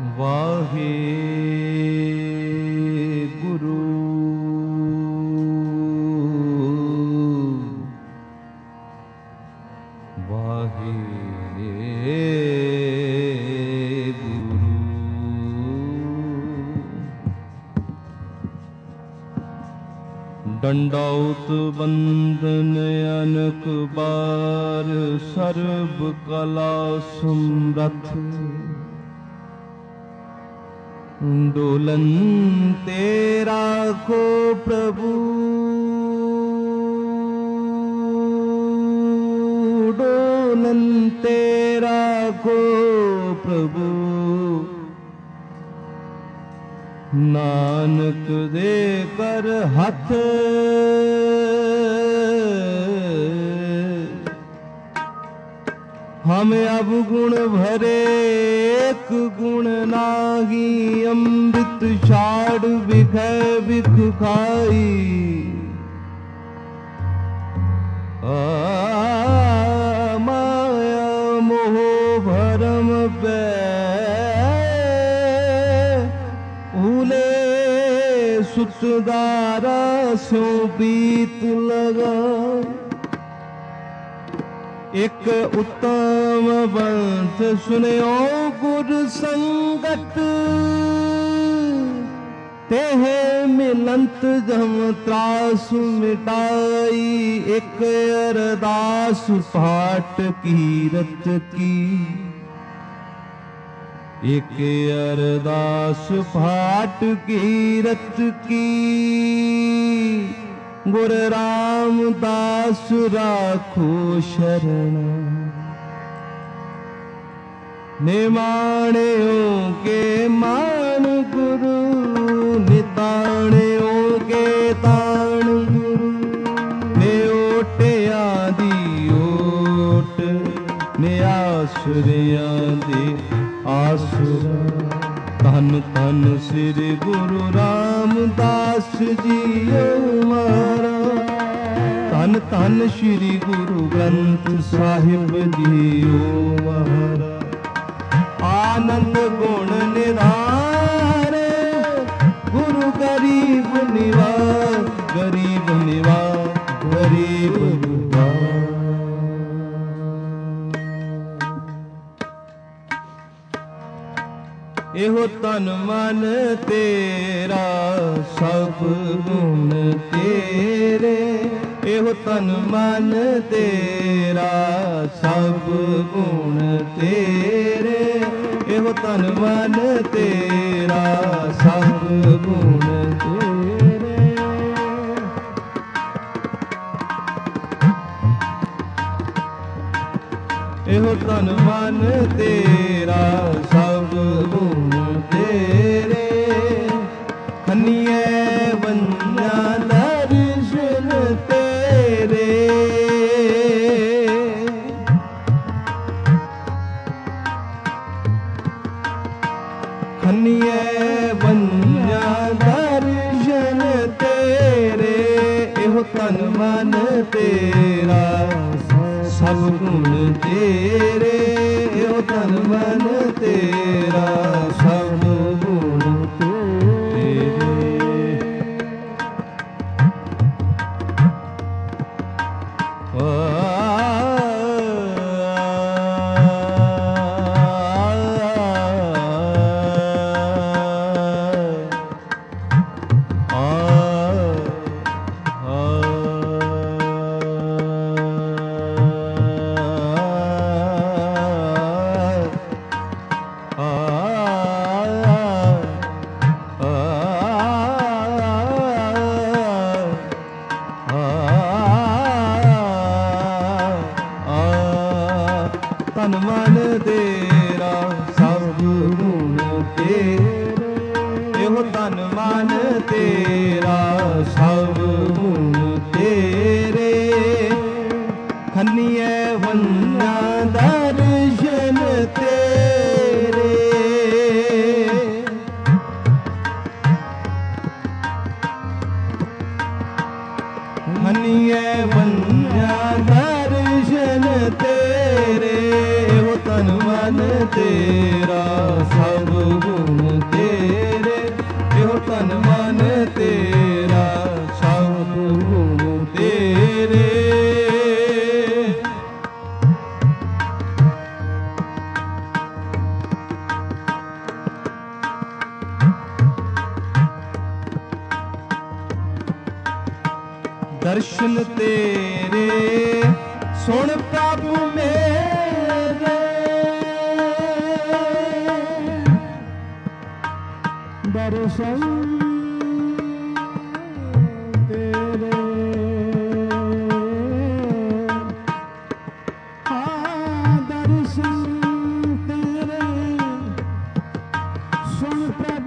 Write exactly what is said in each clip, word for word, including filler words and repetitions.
वाहे गुरु वाहे गुरु। दंडौत बंदन अनक बार सर्व कला समरथ। डोलन तेरा को प्रभु डोलन तेरा को प्रभु। नानक दे कर हाथ हम अब गुण भरे एक गुण नाही। अमृत छाड़ बिखै बिख खाई। आ माया मोह भरम पे भूले सुतदारा सो बीत लगा। एक उत्तम पंथ सुनियो गुर संगत। तेह मिलंत जम त्रास मिटाई। एक अरदास पाठ कीरत की। एक अरदास पाठ कीरत की। गुर रामदास राखो शरण। निमाणियों के मान गुरु निताणियों के ताण गुरु। ने ओटे आदि ओट ने आसुरिया दे आसुरा। धन धन श्री गुरु रामदास जी हमारा। धन धन श्री गुरु ग्रंथ साहिब जी हमारा। आनंद गुण निधान गुरु गरीब निवार गरीब निवार गरीब निवार। एहो तन मन तेरा सब गुण तेरे। एहो तन मन तेरा सब गुण तेरे। एहो तन मन तेरा सब गुण तेरे। एहो तन मन तेरा सब गुण तेरे। खनिए बन्या दर्शन तेरे। खनिए बन्या दर्शन तेरे। एहो तन मन तेरा सब गुण तेरे। एहो तन मन तेरा सब गुण तेरे। आ ਦਰਸ਼ਨ ਤੇਰੇ ਸੁਣ ਪ੍ਰਭ ਮੇਰੇ, ਦਰਸ਼ਨ ਤੇਰੇ ਹਾਂ ਦਰਸ਼ਨ ਤੇਰੇ ਸੁਣ ਪ੍ਰਭ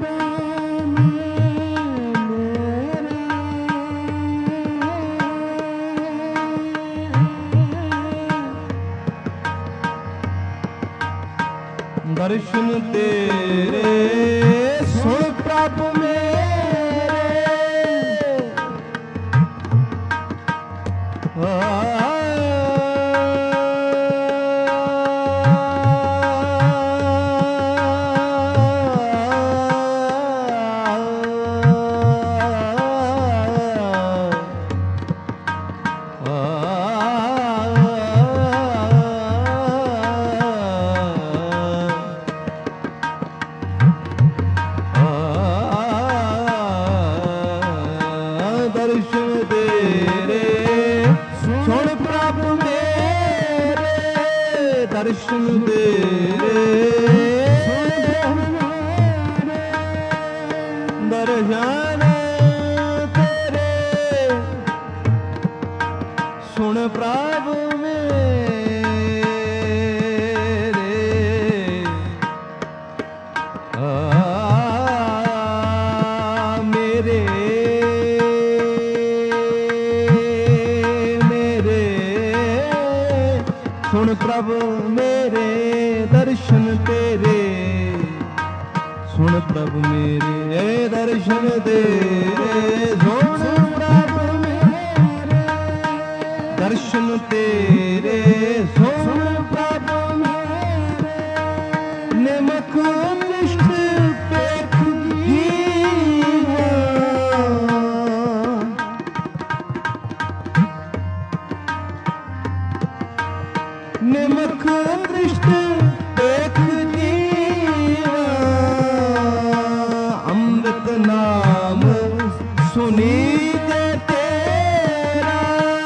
ਦਰਸ਼ਨ ਤੇਰੇ ਸੁਣ ਪ੍ਰਭ ਮੇਰੇ, ਦਰਸ਼ਨ ਤੇਰੇ ਸੁਣ ਪ੍ਰਭ ਮੇਰੇ, ਦਰਸ਼ਨ ਤੇਰੇ ਦਰਸ਼ਨ ਤੇਰੇ ਸੁਣ ਪ੍ਰਭ ਮੇਰੇ, ਆ ਮੇਰੇ ਸੁਣ ਪ੍ਰਭ ਮੇਰੇ, ਦਰਸ਼ਨ ਤੇਰੇ ਸੁਣ ਪ੍ਰਭ ਮੇਰੇ, ਦਰਸ਼ਨ ਤੇਰੇ ਸੁਣ ਪ੍ਰਭ ਮੇਰੇ, ਦਰਸ਼ਨ ਤੇਰੇ ਸੁਣ ਪ੍ਰਭ ਮੇਰੇ, ਨਿਮਕ ਦ੍ਰਿਸ਼ਟ ਪੇਖ ਜੀਵਾ, ਨਿਮਕ ਦ੍ਰਿਸ਼ਟ ਪੇਖ ਜੀਵਾ, ਅੰਮ੍ਰਿਤ ਨਾਮ ਸੁਨੀਜੈ ਤੇਰਾ,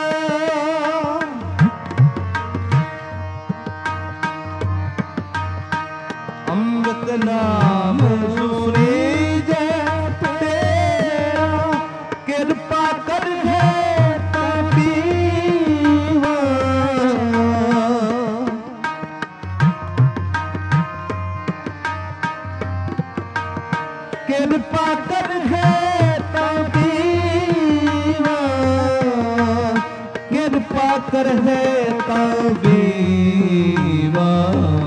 ਅੰਮ੍ਰਿਤ ਨਾਮ ਸੁਨੀਜੈ ਤੇਰਾ, ਕਿਰਪਾ ਕਰਹਿ ਤਾ ਪੀਵਾ, ਕਿਰਪਾ ਕਰਹਿ ਤਾ ਪੀਵਾ, ਕਿਰਪਾ ਕਰਹਿ ਤਾ ਪੀਵਾ,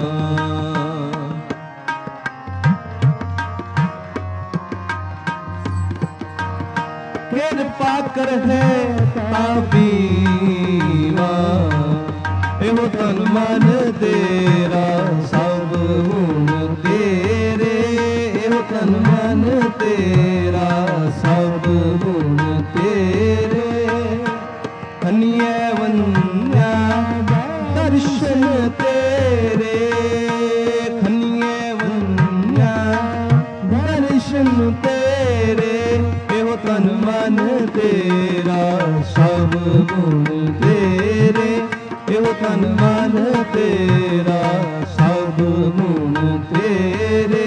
ਕਿਰਪਾ ਕਰਹਿ ਤਾ ਪੀਵਾ, ਇਹੋ ਤਨ ਮਨ ਤੇਰਾ ਸਭ ਗੁਣ ਤੇਰੇ, ਇਹੋ ਤਨ ਮਨ ਤੇਰਾ ਸਭ ਗੁਣ ਤੇਰੇ, ਖੰਨੀਏ ਵੰਨਿਆ ਦਰਸ਼ਨ ਤੇਰੇ, ਖੰਨੀਏ ਵੰਨਿਆ ਦਰਸ਼ਨ ਤੇਰੇ, ਇਹੋ ਤਨ ਮਨ ਤੇਰਾ ਸਭ ਗੁਣ ਤੇਰੇ, ਇਹੋ ਤਨ ਮਨ ਤੇਰਾ ਸਭ ਗੁਣ ਤੇਰੇ,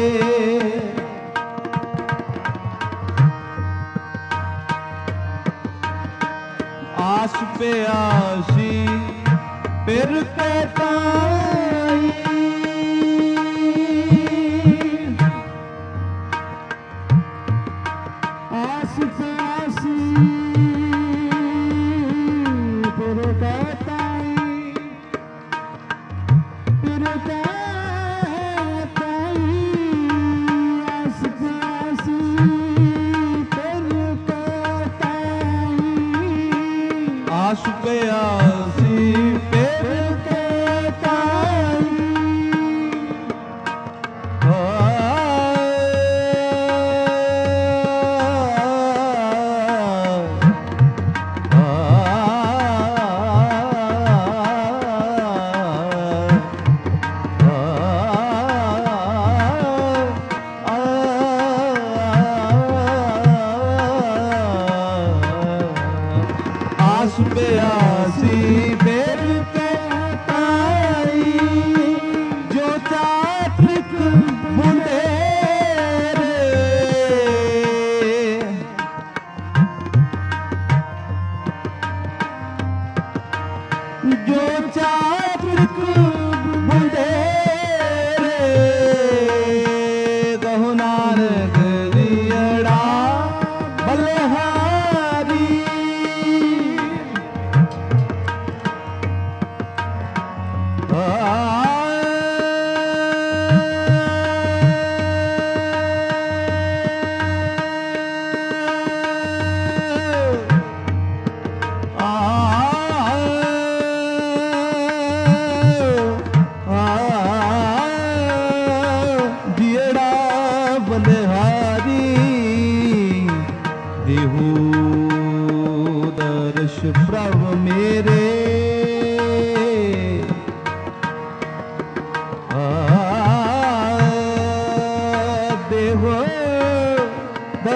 ਆਸ ਪਿਆਸੀ ਪਿਰ ਕੇ ਤਾਈ, ਆਸ ਪਿਆਸੀ ਪਿਰ ਕੇ ਤਾਈ, ਪਿਰ ਕੇ ਤਾਈ, ਆਸ ਪਿਆਸੀ ਪਿਰ ਕੇ ਤਾਈ, ਆਸ ਪਿਆਸੀ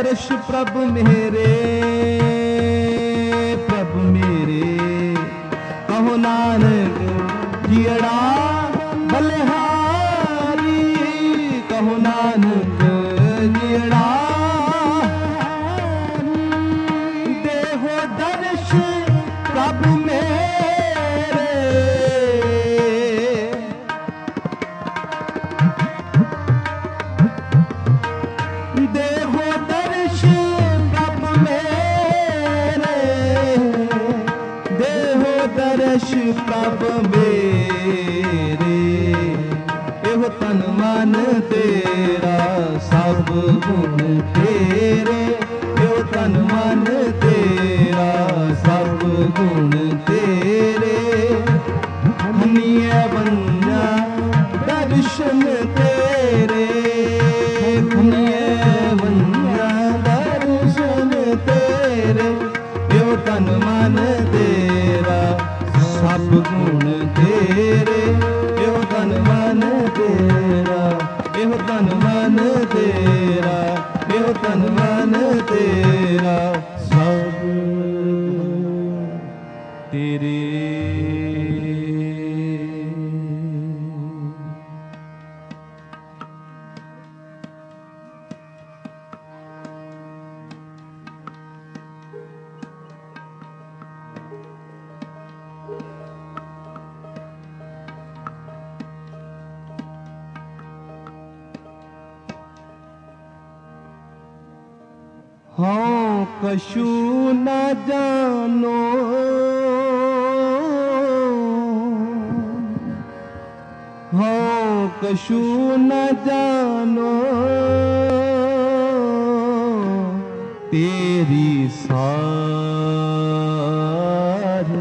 दर्श प्रभु मेरे, प्रभु मेरे, कहो नानक जियड़ा बलिहारी, कहो नानक जियड़ा देहो दर्श प्रभु मेरे, देहो दर्श प्रभु मेरे, देहो दर्श प्रभु मेरे, एहो तन मन तेरा सब गुण तेरे, एहो तन मन तेरा सब गुण तेरे, हनिए बन्ना दर्शन तेरे, हनिए बन्ना दर्शन तेरे, एहो तन मन तेरा सब गुण तेरे, एहो तन मन तेरा, एहो तन मन तेरा, एहो तन मन तेरा सब तेरे। हाँ कछु न जानो, हाँ कछु न जानो, तेरी सार,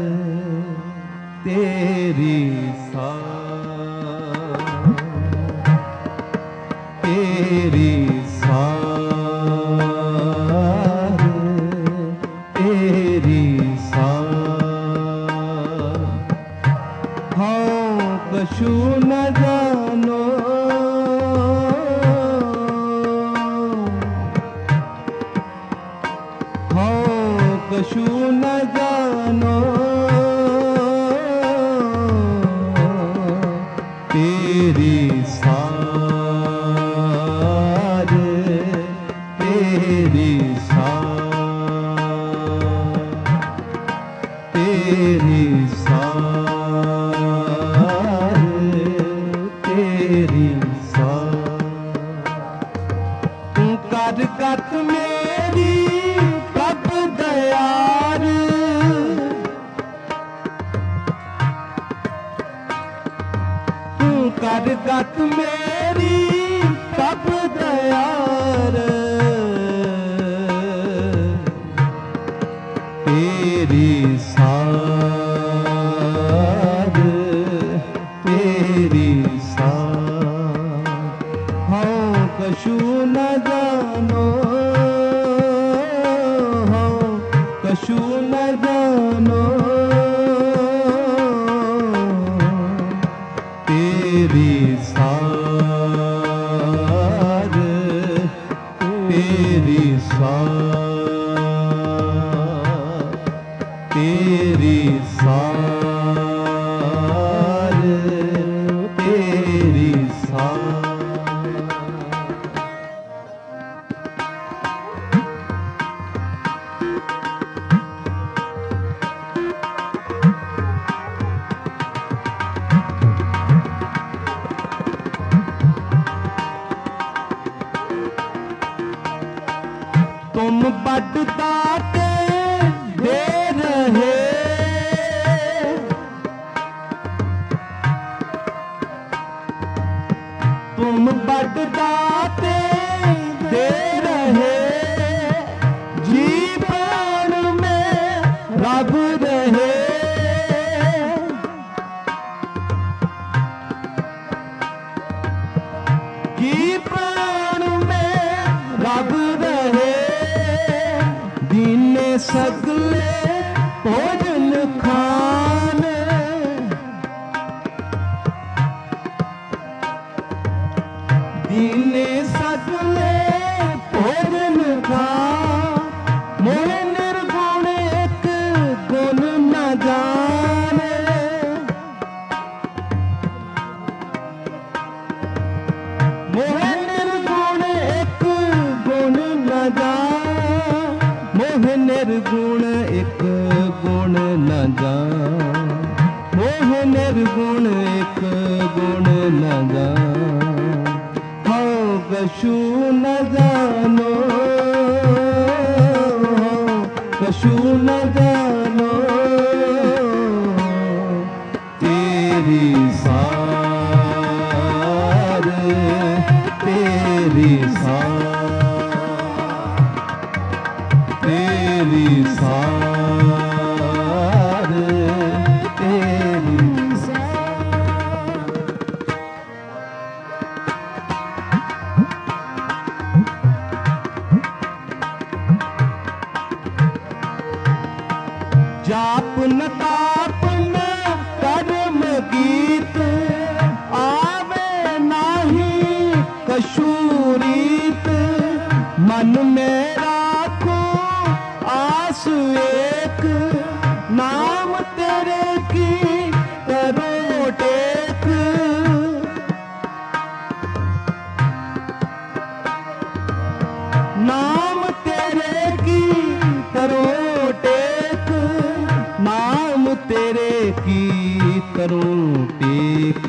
तेरी सार, तेरी सार, तेरी सार, हाँ कछु न जानो, हाँ कछु न जानो, तेरी सार, तेरी सार, तेरी सार, तेरी सार, तू कर गत मेरी प्रभु दयार, तू कर गत मेरी प्रभु दयार, तेरी सार, तेरी सार, हाँ कछु न जानो, हाँ कछु न जानो, तेरी सार, तेरी सार, तेरी सार, तेरी सार। तुम बड़ दाते दे रहे, तुम बड़ दाते दे रहे, जीवन में रब रहे, जीवन में रब रहे, दीने सगले भोजन खान, दीने सगले भोजन खान, निर्गुण एक गुण न जान, मोह निर्गुण एक गुण न जान, हो कछु न जानो, कछु न जानो, तेरी सार, तेरी सार, तेरी सार, तेरी जाप न ताप न कर्म गीत, आवे नाही कशूरीत, मन में राखो आस एक, नाम तेरे की करो टेक, नाम तेरे की करो टेक, नाम तेरे की करूं टेक,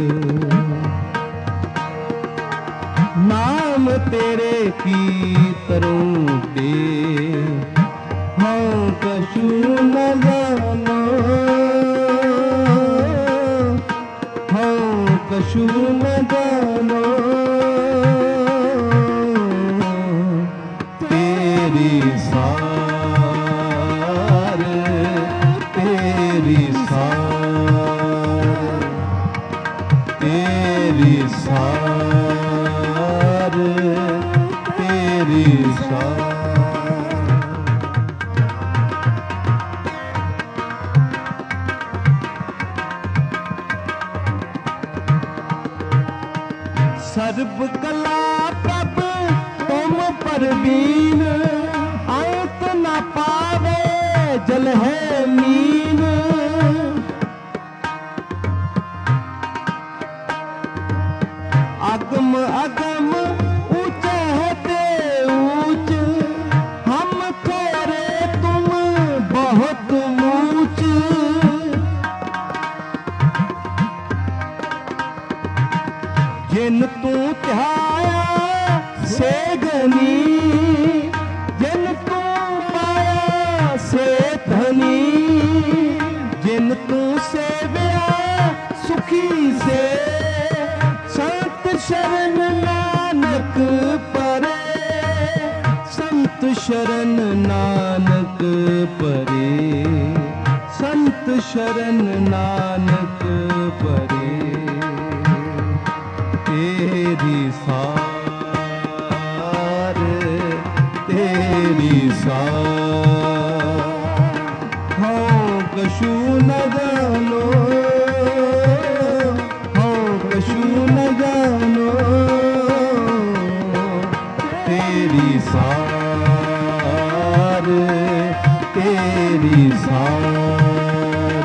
नाम तेरे की करूं टेक, हाँ कछु न जानो, हाँ कछु न जानो, तेरी सार, तेरी सार, तेरी सार, तेरी सार। सर्व कला प्रभ तुम परवीन, अंत न पावे जल है मीन, अगम अगम ऊंचे है ऊंच, हम थोड़े तुम बहुत ऊंच, जिन तू ध्याया से गनी, जिन तू पाया से धनी, जिन तू सेव्या सुखी से, संत शरण नानक परे, संत शरण नानक परे, संत शरण नानक परे, तेरी सार, तेरी सार, हो कछु न जानो, हो कछु न जानो, तेरी सार, तेरी सार,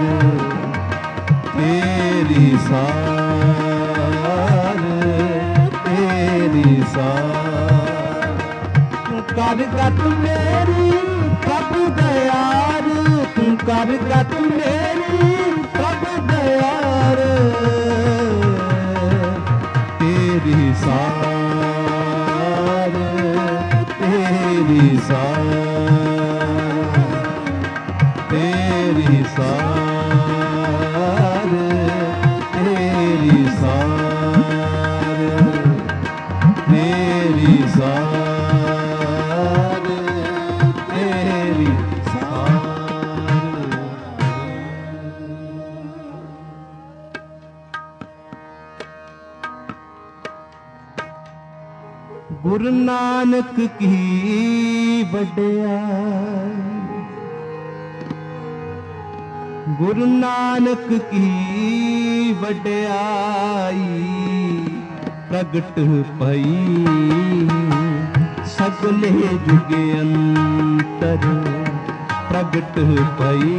तेरी सार, तेरी सार, कर गत मेरी प्रभु दयार, तू कर गत मेरी प्रभु दयार, तेरी सार, तेरी सार, तेरी सार, तेरी सार, तेरी सार, तेरी सार। गुरु नानक की वड्याई, गुरु नानक की वड्याई, प्रगट भई सगले जुग अंतर, प्रगट भई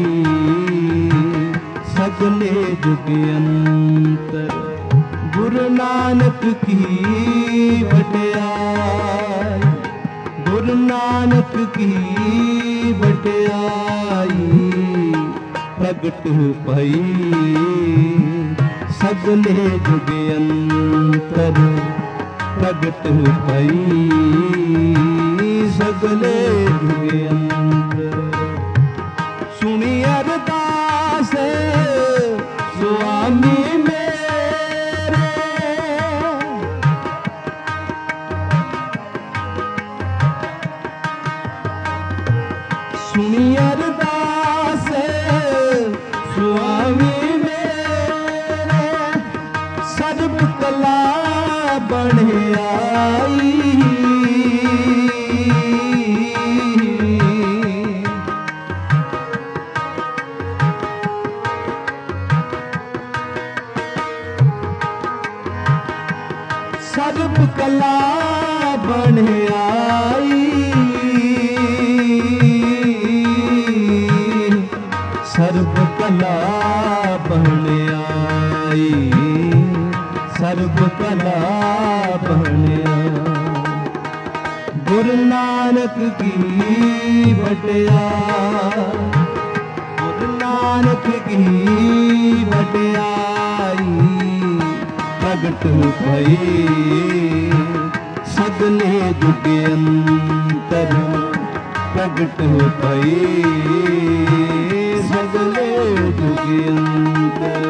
सगले जुग अंतर, गुरु नानक की वड्याई, गुरु नानक की वड्याई प्रगट भई सगले जुग अंतर प्रगट भई सगले जुग अंतर सुनी अरदास स्वामी मेरे सुनी अरदास स्वामी मेरे सर्व कला बन आई सर्व कला बन आई सर्व कला बन आई सर्व कला बन आई गुरु नानक की वड्याई गुरु नानक की वड्याई प्रगट भई सगले जुग अंतर प्रगट भई सगले जुग अंतर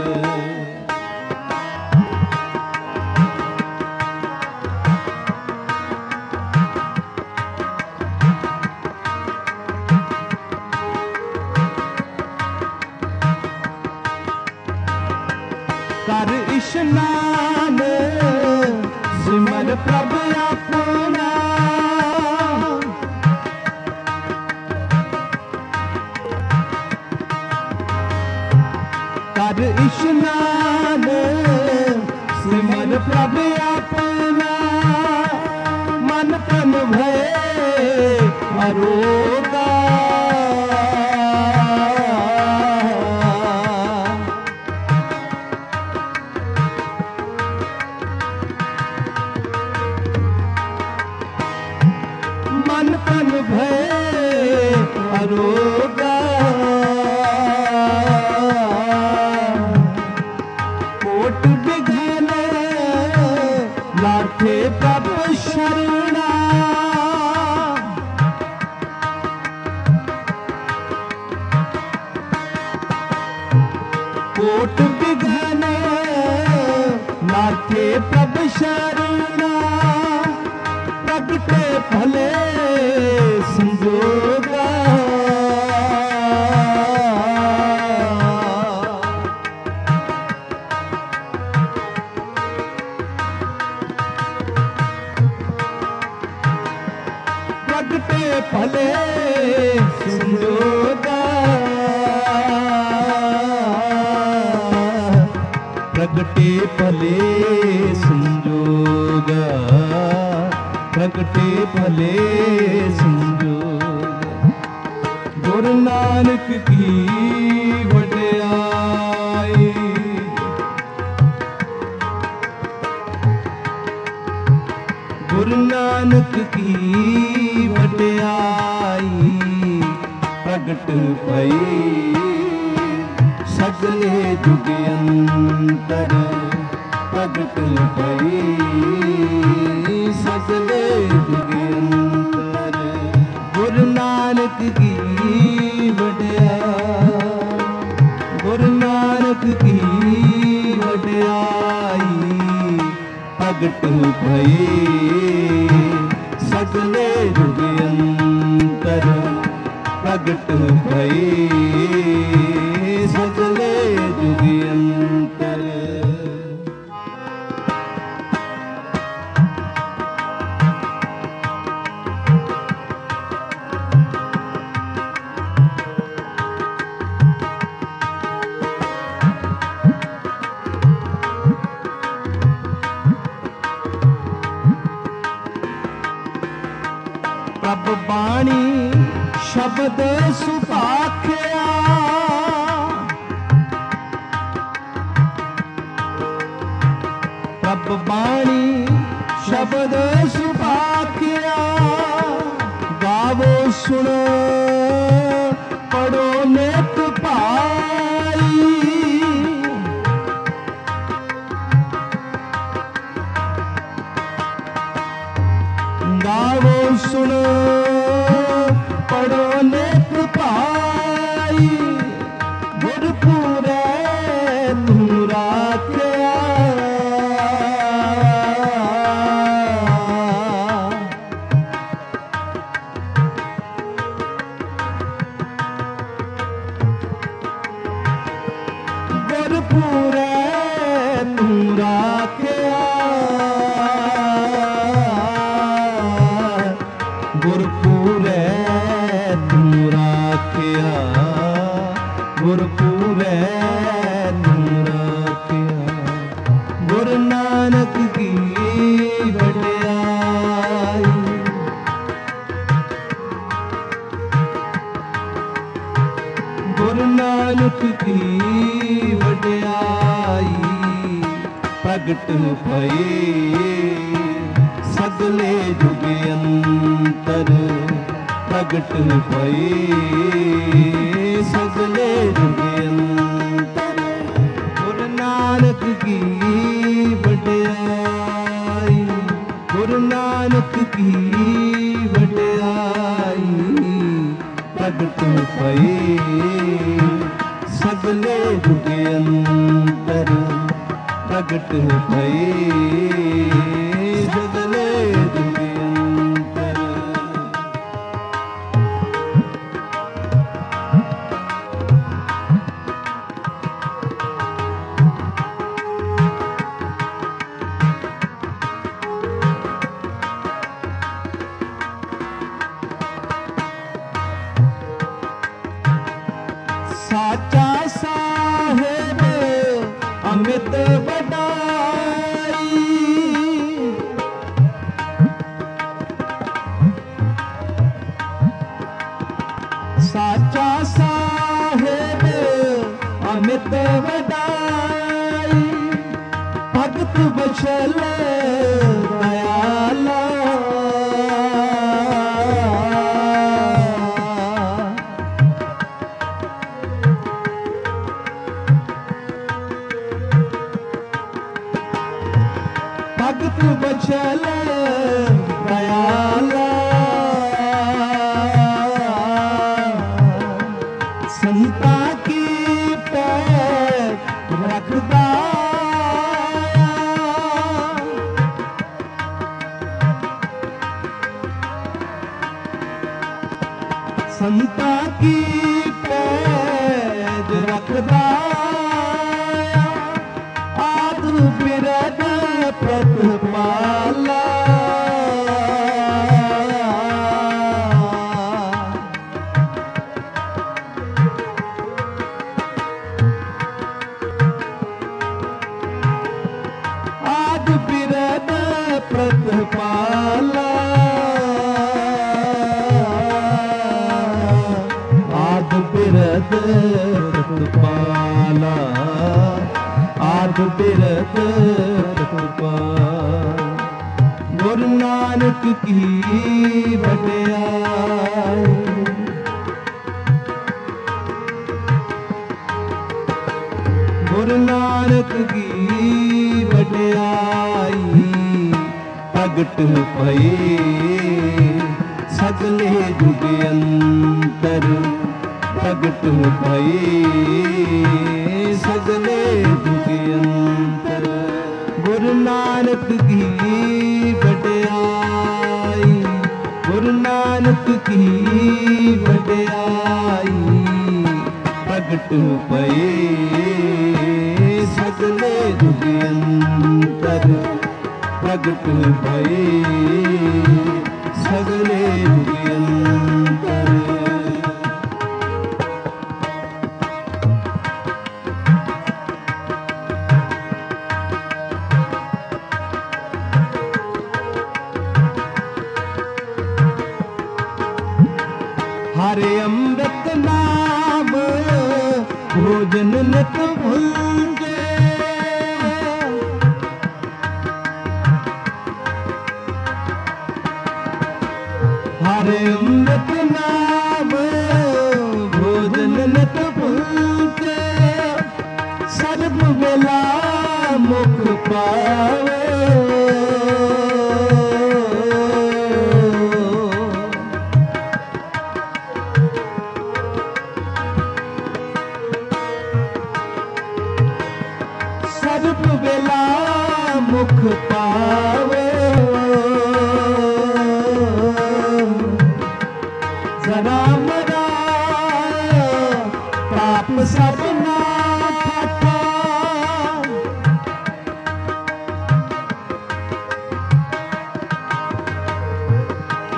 कर इशनान सिमर प्रभु अपना कर इशनान सिमर प्रभु अपना मन तन भय अरोगा मन तन भय अरोगा कोट विघ्न लाथे प्रभु शरणा कोट विघ्न लाथे प्रभु शरणा प्रगटे भले संजोगा प्रगटे भले संजोगा प्रगटे भले संजोगा प्रगटे भले संजोग गुरु नानक की वड्याई गुरु नानक की वड्याई प्रगट भई सगले जुग अंतर प्रगट भई सगले जुग अंतर गुरु नानक की वड्याई गुरु नानक की वड्याई प्रगट भई सगले जुग अंतर प्रगट भई सगले जुग अंतर प्रभ बाणी शब्द सुभाख्या प्रभ बाणी शब्द सुभाख्या गावो सुनो गावो सुनो पढ़ो नेक पाई गुरपुरे तू राख्या गुरपुरे तू राख्या गुरपुरे तू राख्या गुरपुरे तू राख्या गुरु नानक की वड्याई गुरु नानक की वड्याई प्रगट भई सगले जुग अंतर प्रगट भई सगले जुग अंतर गुरु नानक की वड्याई गुरु नानक की वड्याई प्रगट भई सगले जुग अंतर प्रगट भई सगले जुग अंतर साचा साहेब अमित बड़ाई साचा साहेब अमित बड़ाई भगत बचल दयाला भगत बचल दयाला संता की पैर रखदा संता की पैर रखदा आद बिरद प्रतिपाला आद बिरद प्रतिपाला आद बिरद प्रतिपाला आद बिरद गुरु नानक की वड्याई गुरु नानक की वड्याई प्रगट भई सगले जुग अंतर प्रगट भई सगले जुग अंतर गुरु नानक की वड्याई गुरु नानक की वड्याई प्रगट भई सगले जुग अंतर प्रगट भई सगले जुग अंतर हरे अमृत नाम भोजन नित भुंजे हरे अमृत नाम भोजन नित भुंजे सर्व बेला मुख पावे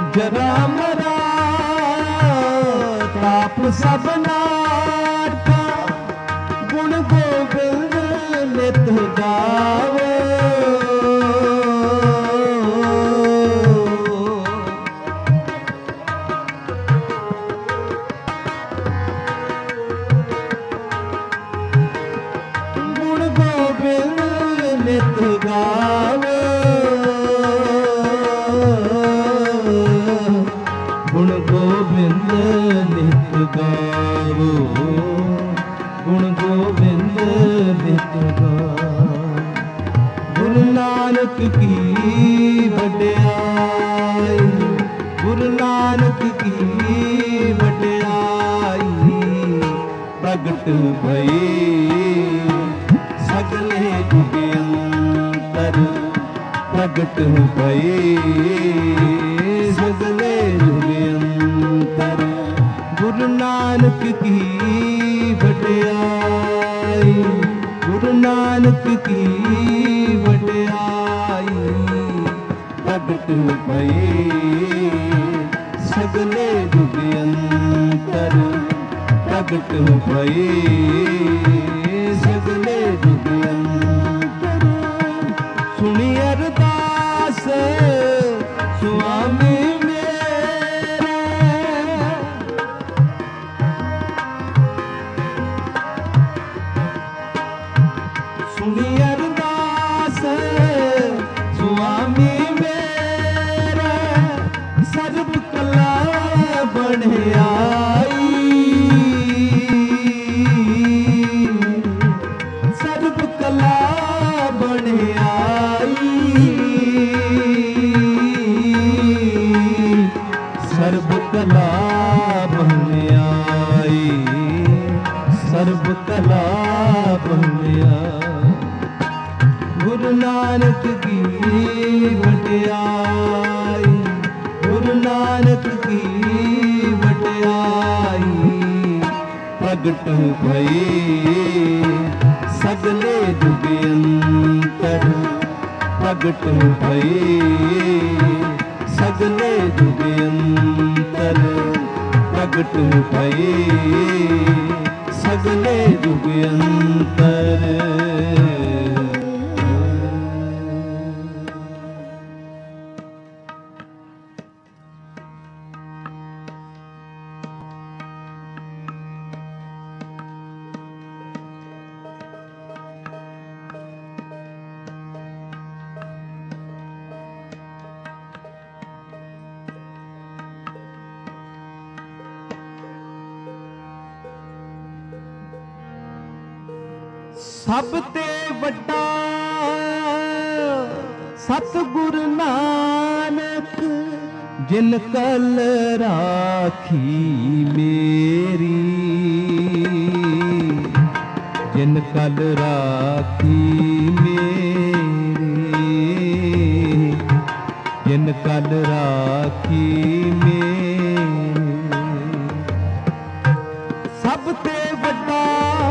जरा मरा ताप सबना का, गुण गोबिंद नित गावो। गुण गोबिंद नित गावो, गुण गोबिंद नित गावो, गुण गोबिंद नित गावो। गुरु नानक की वड्याई, गुरु नानक की वड्याई, प्रगट भई सगले जुग अंतर, प्रगट भई सगले जुग अंतर। गुरु नानक की वड्याई, गुरु नानक की वड्याई, प्रगट भई सगले जुग अंतर, प्रगट भई सगले जुग अंतर। सुनी अरदास स्वामी मेरे, सुनी अरदास स्वामी मेरे, सर्ब कला बढ़ियाई, सर्ब कला बढ़ियाई, सर्ब कला बढ़ियाई, सर्ब कला बढ़ियाई। गुरु नानक की वड्याई, गुरु नानक की वड्याई, प्रगट भई सगले जुग अंतर, प्रगट भई सगले जुग अंतर, प्रगट भई सगले जुग अंतर। ਸਭ ਤੇ ਵੱਡਾ ਸਤਿਗੁਰ ਨਾਨਕ, ਜਿਨ ਕਲ ਰਾਖੀ ਮੇਰੀ, ਜਿਨ ਕਲ ਰਾਖੀ ਮੇਰੀ, ਜਿਨ ਕਲ ਰਾਖੀ ਮੇਰੀ। ਸਭ ਤੇ ਵੱਡਾ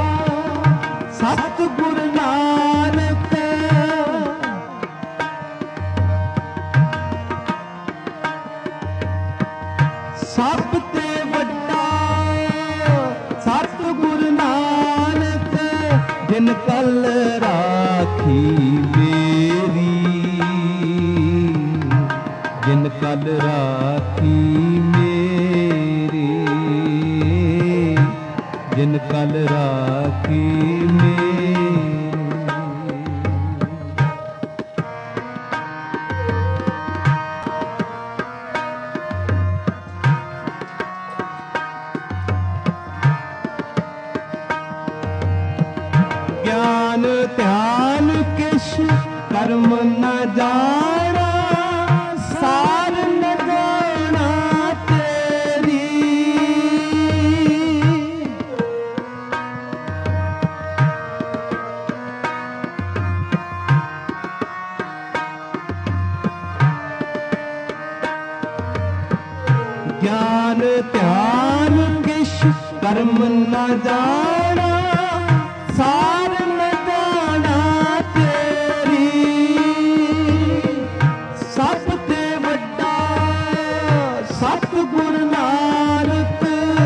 ਸਤਿਗੁਰ ਨਾਨਕ, ਸਭ ਤੇ ਵੱਡਾ ਸਤਿਗੁਰ ਨਾਨਕ, ਜਿਨ ਕਲ ਰਾਖੀ ਮੇਰੀ, ਜਿਨ ਕਲ ਰਾਖੀ ਮੇਰੀ, ਜਿਨ ਕਲ ਰਾਖੀ ਮੇਰੀ। ਗਿਆਨ ਧਿਆਨ ਕਿਛ ਕਰਮ ਨ ਜਾਣਾ, ਸਾਰ ਨ ਜਾਣਾ ਤੇਰੀ। ਗਿਆਨ ਧਿਆਨ ਕਿਛ ਕਰਮ ਨ ਜਾਣਾ, ਸਾਰ ਨ ਜਾਣਾ ਤੇਰੀ। ਸਭ ਤੇ ਵੱਡਾ सतगुरु नानक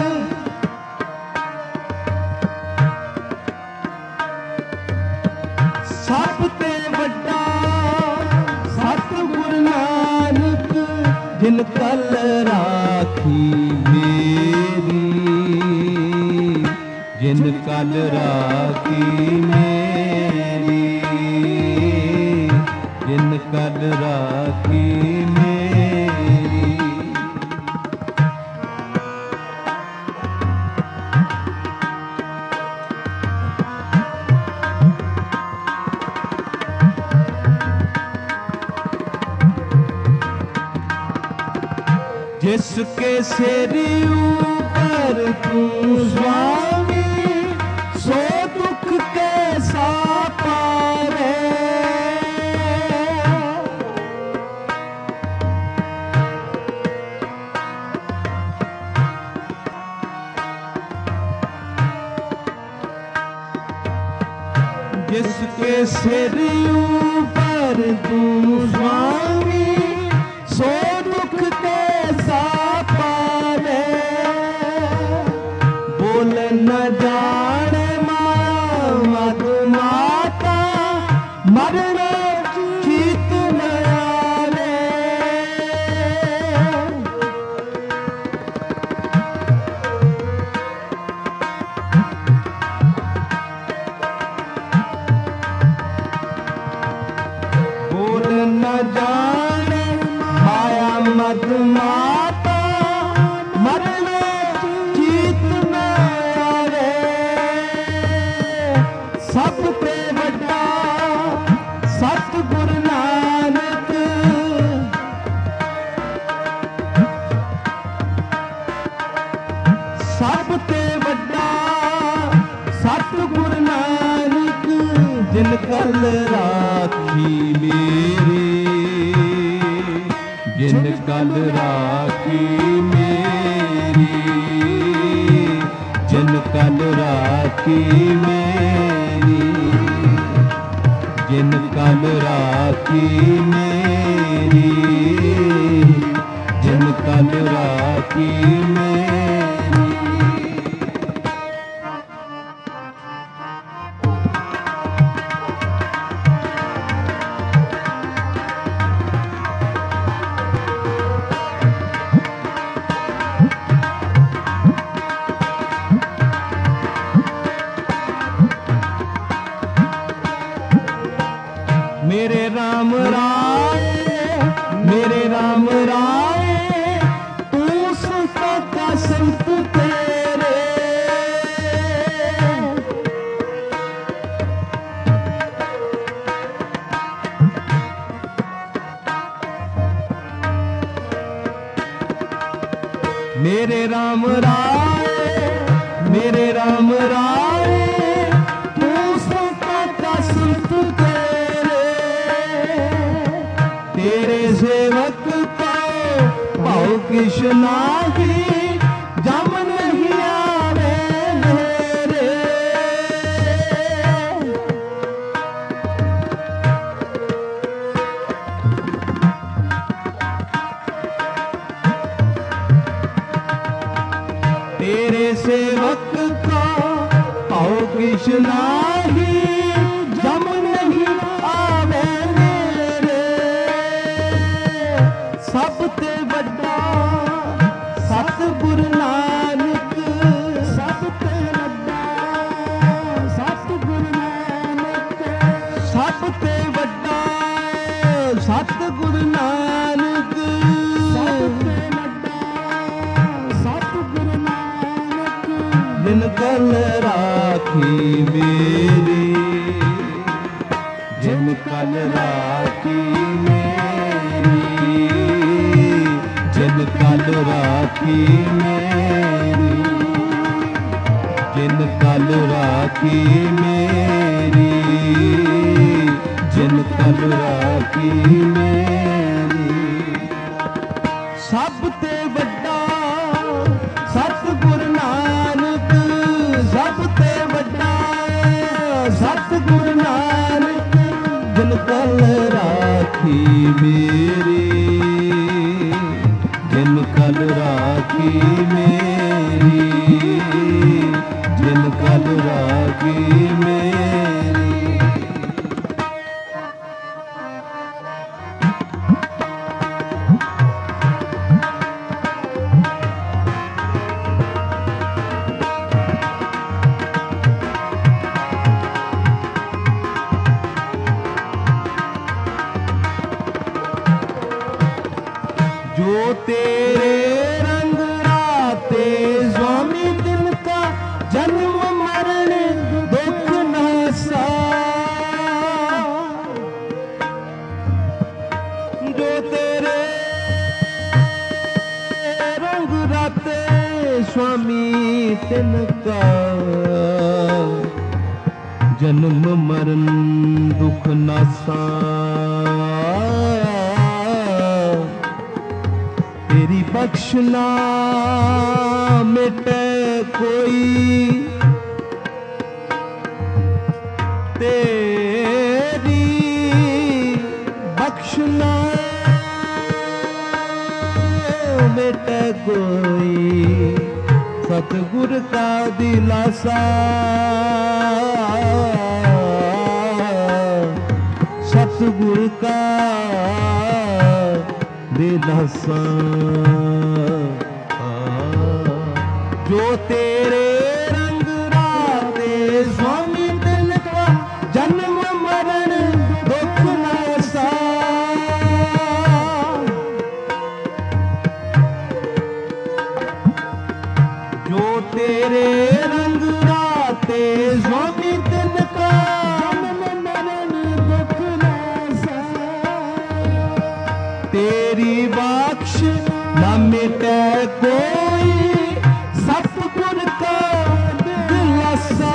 सब ते वड्डा सतगुरु नानक जिन कल राखी मेरी जिन कल राखी मेरी जिन कल राखी मेरी। जिसके सिर ऊपर तू स्वामी सो दुख कैसा पावे। जिसके सिर ऊपर तू स्वामी सो दुख कैसा पावे। बोल न जाने माया मद माता मरना चीत न आवे। बोल न जाने माया मद माता मरना चीत न आवे। सब ते वड्डा सतगुरु नानक सब ते वड्डा सतगुरु नानक जिन कल राखी मेरी जिन कल राखी मेरी जिन कल राखी मेरी जिन कल राखी मेरी जिन कल राखी मेरी। मेरे राम राय मेरे राम राय तू सता संत तेरे। मेरे राम राय मेरे राम राय तू सता संत तेरे। तेरे सेवक को भाव किश नाही जम नहीं आवे मेरे। तेरे सेवक को भाव किश नाही जम नहीं आवे मेरे। सब ते वड्डा सतगुरु नानक सब ते वड्डा सतगुरु नानक सब ते वड्डा सतगुरु नानक सब ते वड्डा सतगुरु नानक जिन कल राखी मेरी जिन कल राखी मेरी जिन कल राखी मेरी जिन कल राखी मेरी जिन कल राखी मेरी। सब ते वड्डा सतगुरु नानक सब ते वड्डा सतगुरु नानक जिन कल राखी मेरी जिन कल तेरे रंग राते स्वामी तिनका जन्म मरण दुख नासा। जो तेरे रंग राते स्वामी तिनका जन्म मरण दुख नासा। तेरी बख्शना मिटे कोई, तेरी बख्शना मिटे कोई, सतगुर का दिलासा। सतगुर का दिलासा। जो तेरे रंग राते स्वामी तिनका जन्म मरण दुख नासा। जो तेरे रंग राते स्वामी तिनका जन्म मरण दुख नासा। तेरी बख्श न मिटे कोई, सतगुर का दिलासा।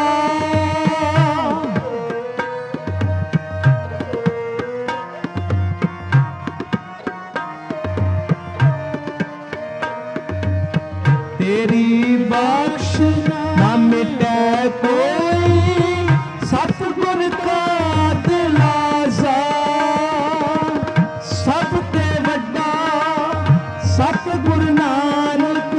तेरी बख्श न मिटे कोई, सतगुर का दिलासा। सब ते वड्डा सतगुर नानक,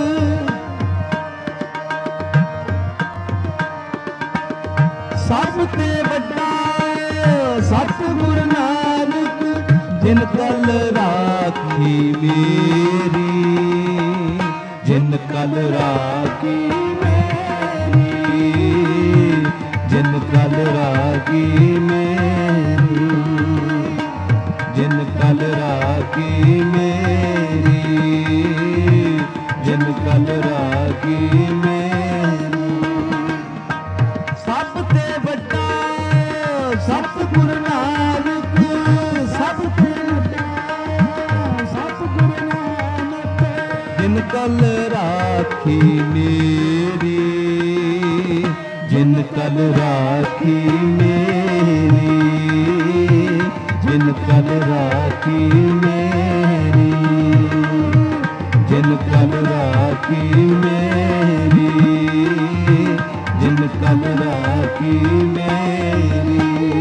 सब ते वड्डा सतगुर नानक। जिन कल राखी मेरी, जिन कल राखी मेरी, जिन कल राखी मेरी, जिन कल राखी मेरी, जिन कल राखी मेरी। सब ते वड्डा सतगुर नानक, सब ते वड्डा सतगुर नानक। जिन कल राखी मेरी, जिन कल राखी मेरी, जिन कल राखी मेरी, जिन कल राखी मेरी, जिन कल राखी मेरी।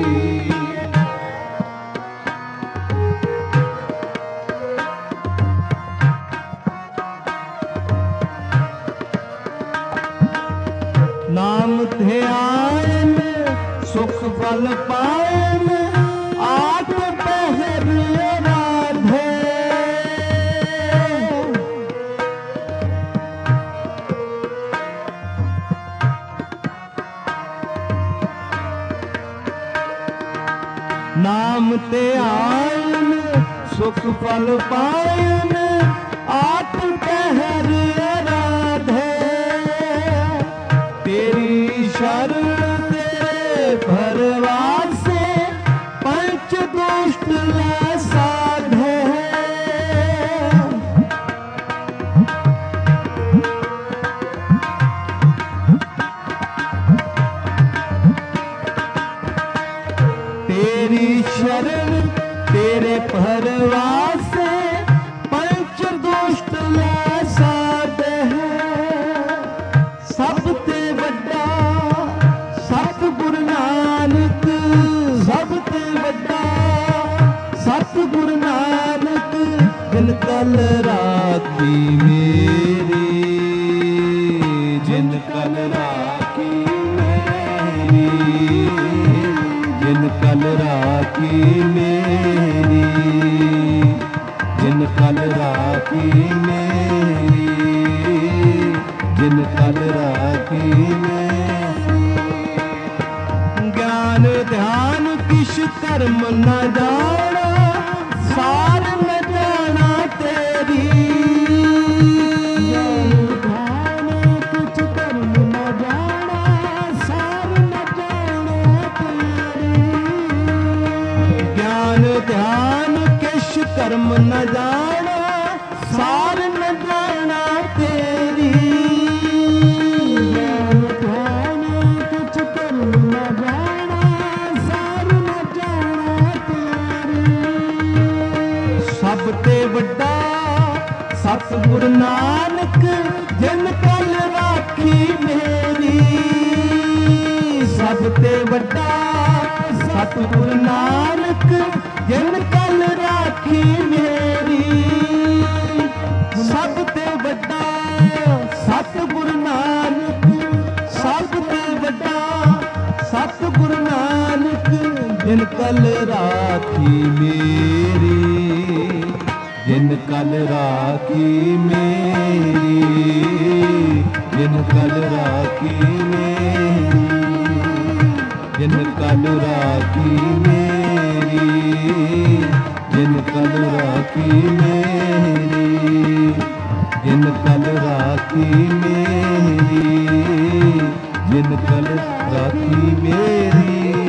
नाम ध्यान सुख फल पान, आठ पहर राधे। नाम ध्यान सुख फल पान, आठ पहर राधे। तेरी शरण तेरे भरवासे, पंच दुष्ट ला साधे। तेरी शरण तेरे भरवासे, पंच दुष्ट ला साधे। सब ते वड्डा सतगुर नानक, सब ते वड्डा सतगुर नानक। जिन कल राखी मेरी, जिन कल राखी मेरी, जिन कल राखी मेरी, जिन कल राखी मेरी, जिन कल राखी मेरी। ज्ञान ध्यान किश कर्म न जाना, सार न जाना तेरा। ਕਰਮ ਨ ਜਾਣਾ, ਸਾਰ ਨ ਜਾਣਾ ਤੇਰੀ। ਕੁਛ ਕਰਮ ਨ ਜਾਣਾ, ਸਾਰ ਨ ਜਾਣਾ ਤੇਰੀ। ਸਭ ਤੇ ਵੱਡਾ ਸਤਿਗੁਰ ਨਾਨਕ, ਜਿਨ ਕਲ ਰਾਖੀ ਮੇਰੀ। ਸਭ ਤੇ ਵੱਡਾ ਸਤਿਗੁਰ ਨਾਨਕ, ਜਿਨ ਕਲ ਰਾਖੀ ਮੇਰੀ। ਸਭ ਤੇ ਵੱਡਾ ਸਤਿਗੁਰ ਨਾਨਕ, ਸਭ ਤੇ ਵੱਡਾ ਸਤਿਗੁਰ ਨਾਨਕ, ਜਿਨ ਕਲ ਰਾਖੀ ਮੇਰੀ। ਜਿਨ ਕਲ ਰਾਖੀ ਮੇਰੀ, ਜਿਨ ਕਲ ਰਾਖੀ ਮੇਰੀ, ਜਿਨ ਕਲ ਰਾਖੀ ਮੇਰੀ, ਜਿਨ ਕਲ ਰਾਖੀ ਮੇਰੀ, ਜਿਨ ਕਲ ਰਾਖੀ ਮੇਰੀ, ਜਿਨ ਕਲ ਰਾਖੀ ਮੇਰੀ।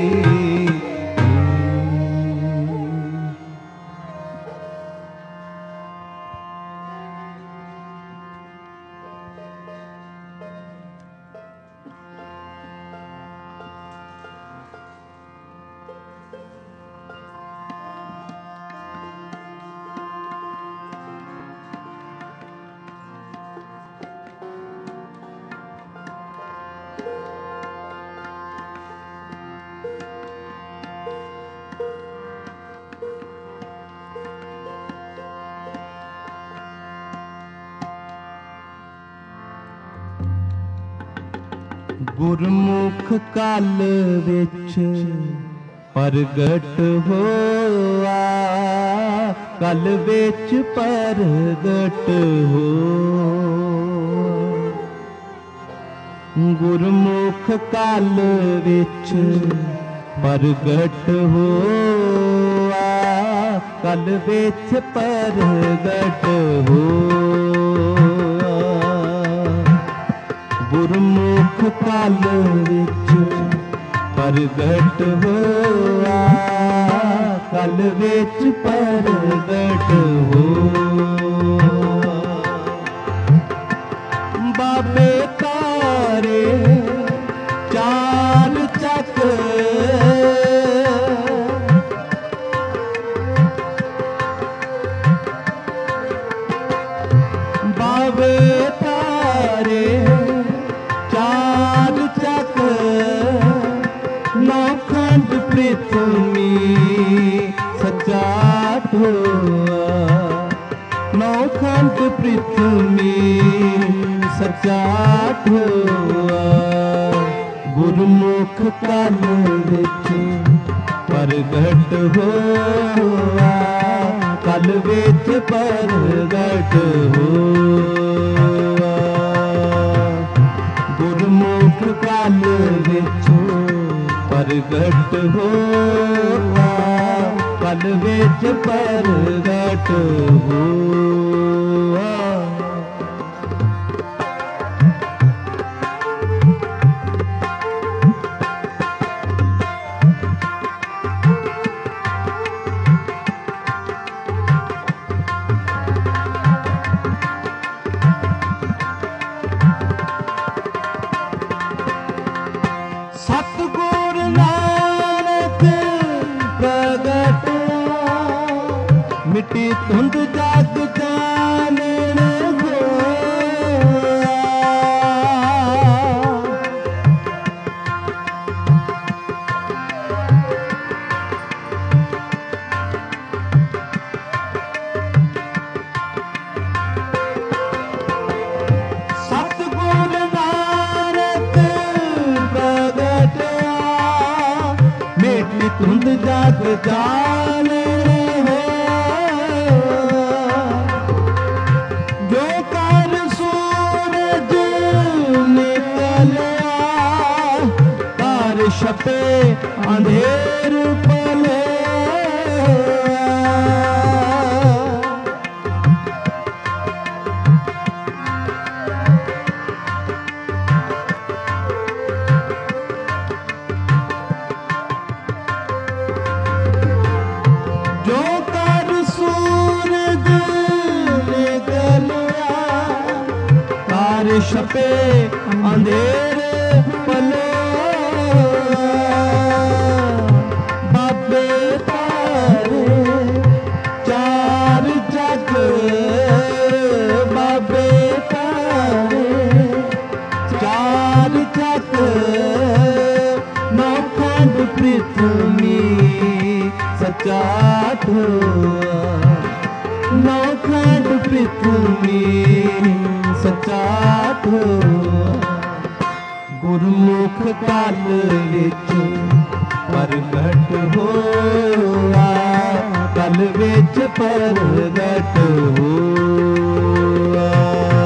ਗੁਰਮੁਖ ਕਲ ਵਿੱਚ ਪ੍ਰਗਟ ਹੋਆ, ਕਲ ਵਿੱਚ ਪ੍ਰਗਟ ਹੋ। ਗੁਰਮੁਖ ਕਲ ਵਿੱਚ ਪ੍ਰਗਟ ਹੋਆ, ਕਲ ਵਿੱਚ ਪ੍ਰਗਟ ਹੋ। ਗੁਰਮੁਖ ਕਲ ਵਿੱਚ ਪ੍ਰਗਟ ਹੋਆ, ਕਲ ਵਿੱਚ ਪ੍ਰਗਟ ਹੋ। ਬਾਬੇ ਤਾਰੇ ਚਾਲ ਚੱਕ, ਬਾਬੇ ਤਾਰੇ ਚਾਰ ਚੱਕ, ਨੌਖੰਡ ਪ੍ਰਿਥਵੀ ਸਚਾਟ ਹੋਆ। ਨੌਖੰਡ ਪ੍ਰਿਥਵੀ ਸਚਾਟ ਹੋਆ। ਗੁਰਮੁਖ ਕਲ ਵਿੱਚ ਪ੍ਰਗਟ ਹੋਆ, ਕਲ ਵਿੱਚ ਪ੍ਰਗਟ ਹੋਆ। ਗੁਰਮੁਖ ਕਲ ਵਿੱਚ ਪ੍ਰਗਟ ਹੋਆ, ਕਲ ਵਿੱਚ ਪ੍ਰਗਟ ਹੋਆ। ਸਤਿਗੁਰ ਨਾਨਕ ਪ੍ਰਗਟਿਆ, ਮਿੱਟੀ ਧੁੰਦ ਜਗ ਜਾਣਨ ਹੋਇਆ। ਸਤਿਗੁਰ ਨਾਨਕ ਪ੍ਰਗਟਿਆ, ਮਿੱਟੀ ਧੁੰਦ ਜਗ ਜਾਣਨ ਹੋਇਆ। ਜੋ ਕਰ ਸੂਰਜ ਨਿਕਲਿਆ, ਤਾਰ ਛਪੇ ਅੰਧੇਰ ਪਲਿਆ। ਜੋ ਕਰ ਸੂਰਜ छपे अंधेरे पलो बाबे तारे चार जग बाबे तारे चार जग नौखंड पृथ्वी सच्चा नौखंड पृथ्वी सच्चा गुरमुख काल विच प्रगट होआ कल विच प्रगट होआ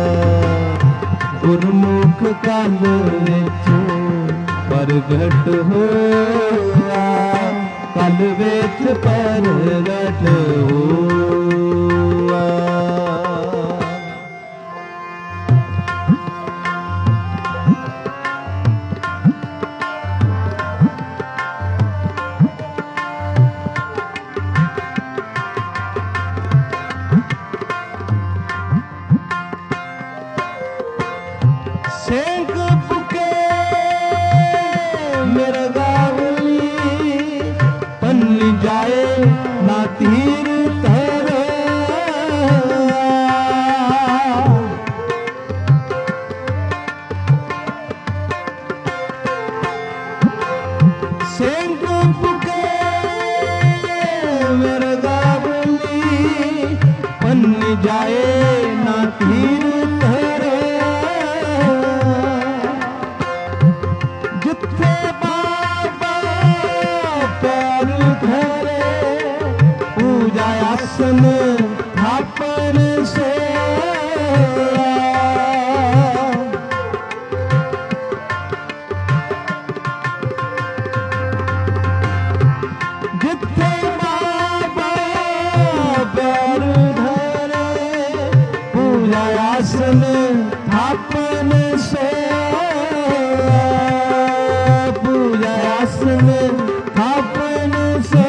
गुरमुख काल विच प्रगट होआ कल विच प्रगट होआ सेंक पुके मेरा गावली पन्नी जाए ना तीर तरे सेंक पुके मेरा गावली पन्नी जाए ना तीर तरे जिथे बाबा पैर धरे पूजा आसन थापन से जिथे बाबा पैर धरे पूजा आसन थापन से थापन से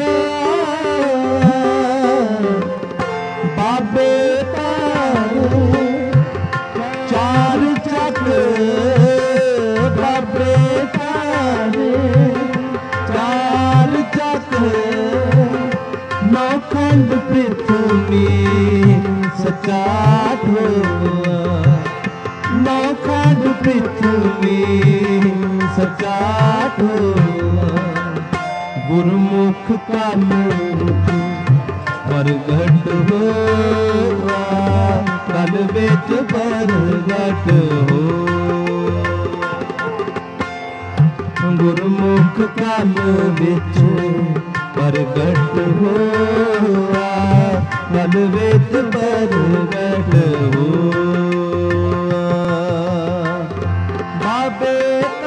बाबे तारे चार चक बाबे तारे चार चक नौखंड पृथ्वी सच्चा नौखंड पृथ्वी सच्चा गुरमुख काल प्रगट होआ कल विच प्रगट हो गुरमुख काल विच प्रगट होआ कल विच प्रगट हो बाबे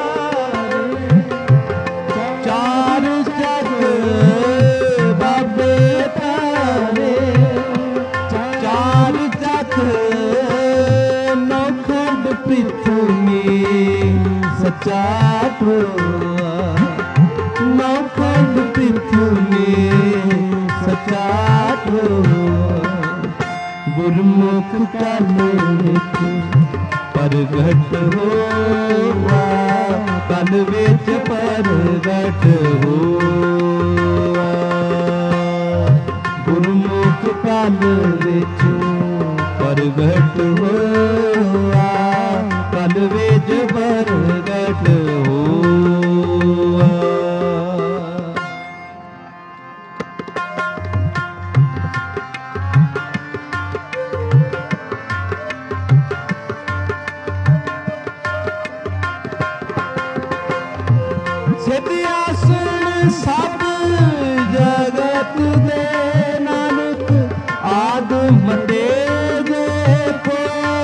चार जग बाबे तारे चार जग नौखंड पृथ्वी सच्चा नौखंड पृथ्वी सच्चा गुरमुख काल प्रगट होआ कल विच प्रगट होआ गुरमुख काल विच प्रगट होआ कल विच प्रगट होआ सिद्धियासन सब जगत दे नानक आद मटे जे को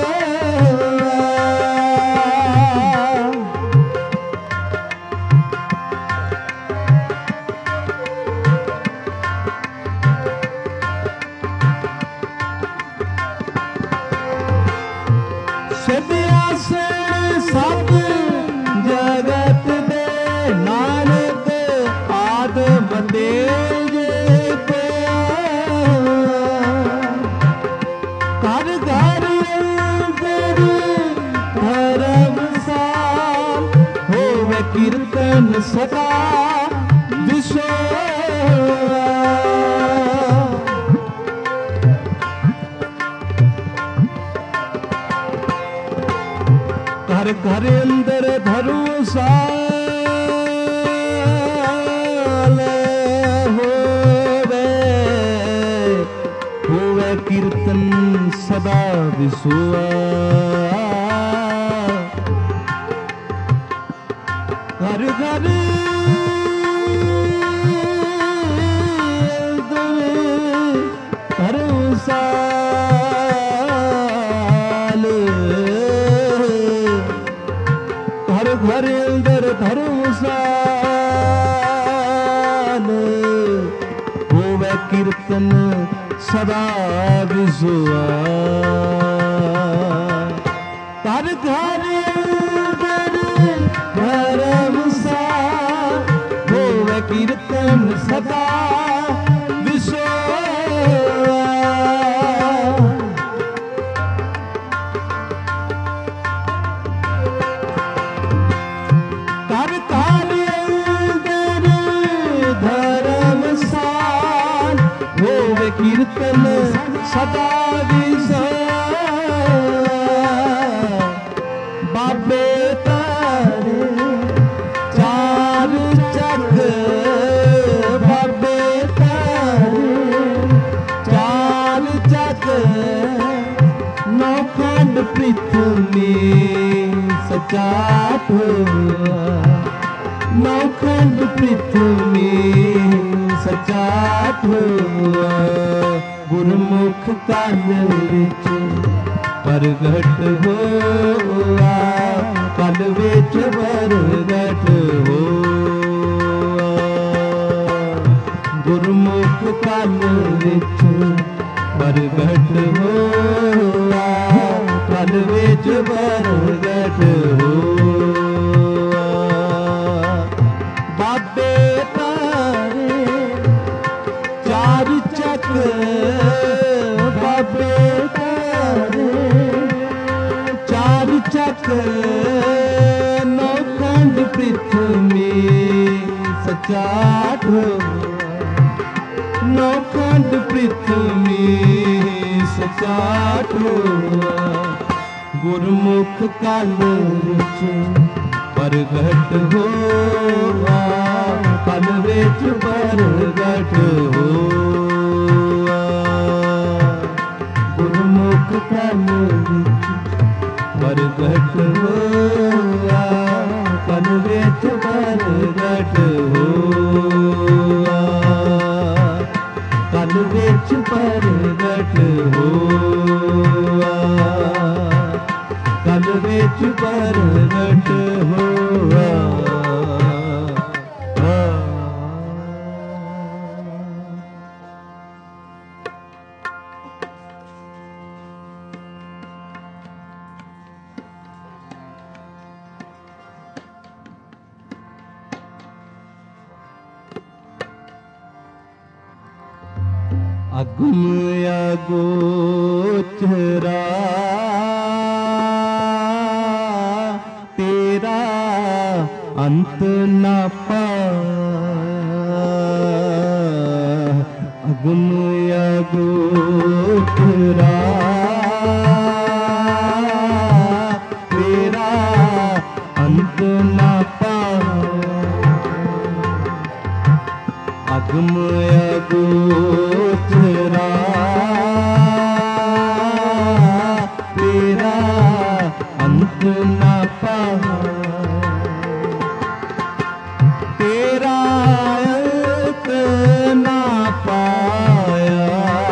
सिद्धियासन सब जगत दे नानक आद मटे जे को घर घर अंदर ਕੀਰਤਨ ਸਦਾ ਵਿਸੋਆ। ਘਰ ਘਰ ਅੰਦਰ ਧਰਮਸਾਲ ਹੋਵੇ, ਹੋਵੇ ਕੀਰਤਨ ਸਦਾ ਵਿਸੋਆ। ਘਰ ਘਰ ਧਰਮਸਾਲ, ਘਰ ਘਰ ਅੰਦਰ ਧਰਮਸਾਲ ਹੋਵੇ ਕੀਰਤਨ ਸਦਾ ਵਿਸੋਆ। ਘਰ ਘਰ ਅੰਦਰ ਧਰਮਸਾਲ ਹੋਵੇ ਕੀਰਤਨ ਸਦਾ ਵਿਸੋਆ। ਘਰ ਘਰ ਅੰਦਰ ਧਰਮਸਾਲ ਹੋਵੇ ਕੀਰਤਨ ਸਦਾ ਵਿਸੋਆ। ਬਾਬੇ ਤਾਰੇ ਚਾਰ ਚੱਕ, ਬਾਬੇ ਤਾਰੇ ਚਾਰ ਚੱਕ, ਨੌ ਖੰਡ ਪ੍ਰਿਥਵੀ ਸਚਾਟ ਹੋਆ। ਨੌ ਖੰਡ ਪ੍ਰਿਥਵੀ ਸਚਾਟ ਹੋਆ। ਗੁਰਮੁਖ ਕਾਲ ਵਿੱਚ ਪ੍ਰਗਟ ਹੋਆ, ਕਲ ਵਿੱਚ ਪ੍ਰਗਟ ਹੋਆ। ਗੁਰਮੁਖ ਕਾਲ ਵਿੱਚ ਪ੍ਰਗਟ ਹੋਆ, ਕਲ ਵਿੱਚ ਪ੍ਰਗਟ ਹੋਆ। ਬਾਬੇ ਤਾਰੇ ਚਾਰ ਚੱਕ, ਬਾਬੇ ਤਾਰੇ ਚਾਰ ਚੱਕ, ਨੌ ਖੰਡ ਪ੍ਰਿਥਵੀ ਸਚਾਟ ਹੋਆ। ਨੌ ਖੰਡ ਪ੍ਰਿਥਵੀ ਸਚਾਟ ਹੋਆ। ਗੁਰਮੁਖ ਕਾਲ ਵਿੱਚ ਪ੍ਰਗਟ ਹੋਆ, ਕਲ ਵਿੱਚ ਪ੍ਰਗਟ ਹੋਆ। ਗੁਰਮੁਖ ਕਾਲ ਵਿੱਚ ਪ੍ਰਗਟ ਹੋਆ, ਕਲ ਵਿੱਚ ਪ੍ਰਗਟ ਹੋਆ। ਕਲ ਵਿੱਚ ਪ੍ਰਗਟ ਹੋਆ, ਕਲ ਵਿੱਚ ਪ੍ਰਗਟ ਹੋਆ। ਅਗਮ ਅਗੋਚਰਾ ਤੇਰਾ ਅੰਤ ਨਾ ਪਾਇਆ। ਅਗਮ ਅਗੋਚਰਾ ਤੇਰਾ ਅੰਤ ਨਾ ਪਾਇਆ। ਅਗਮ ਅਗੋਚਰਾ ਤੇਰਾ ਅੰਤ ਨਾ ਪਾਇਆ। ਤੇਰਾ ਅੰਤ ਨਾ ਪਾਇਆ।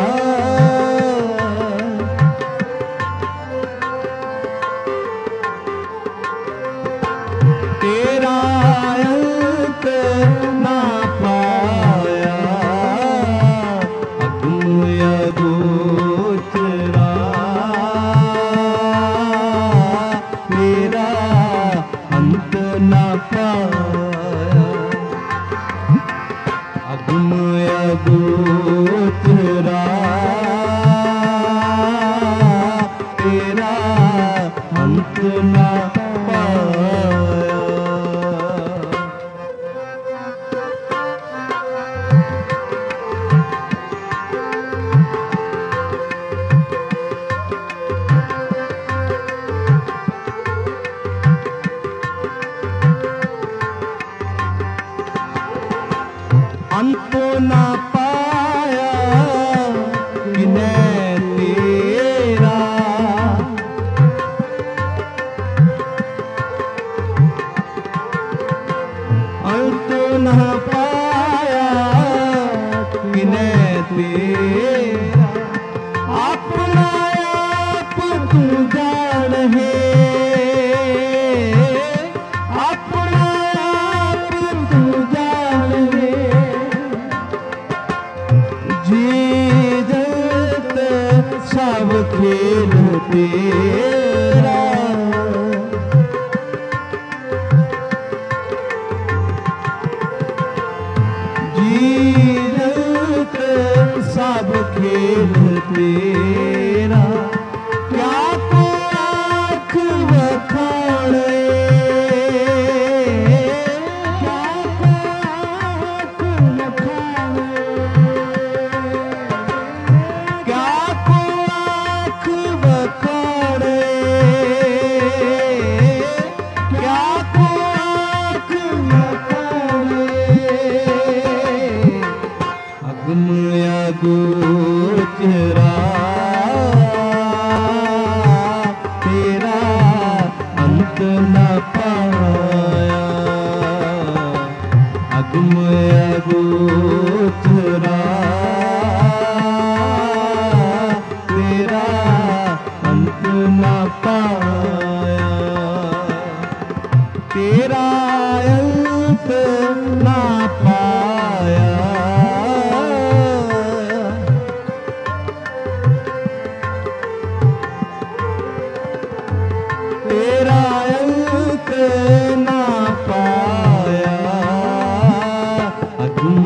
ਤੇਰਾ ਅੰਤ ਨਾ ਪਾਇਆ। ਅਗਮ ਅਗੋਚਰਾ ਤੇਰਾ ਅੰਤ ਨਾ ਪਾਇਆ। ਅਗਮ ਅਗੋਚਰਾ ਤੇਰਾ ਅੰਤ ਨਾ ਪਾਇਆ। तू जान है, अपना आप तू जान है। जीत सब खेल तेरा, जीत सब खेल तेरा। क्या को आँख बखाड़े, क्या को आँख बखाड़े, क्या को आँख बखाड़े, क्या को आँख बखाड़े। अगम अगोचरा तेरा अंत न पाया, अगम अगोचरा तेरा अंत न पाया, तेरा अंत न पाया। तेरा अंत ना पाया, अगम